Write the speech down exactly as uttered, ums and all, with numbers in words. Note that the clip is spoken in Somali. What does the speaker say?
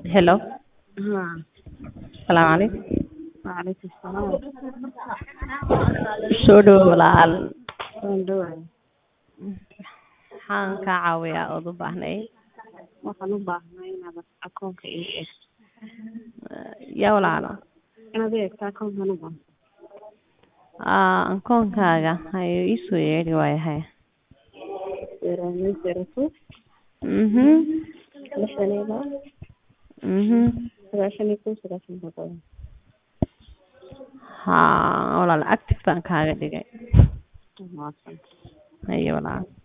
Hello. ها Salaam calaykum. وعليكم السلام. Soo dhawow walaal. waan dhawahay. Waxaan kaa caawiyaa ood u baahnayd. waxaan u baahnaa inaad akoonka ii eegto. Yaa walaalo. inaad ii eegto akoonkan u baahan. Aa akoonkaaga ayuu ii soo yeedhi waayahay. zero nine zero two Mhm. lixdan iyo laba Mhm. sagaashan iyo kow sagaashan iyo todoba. Haa walaal active baan kaaga dhigay. Waa san. Haye walaal.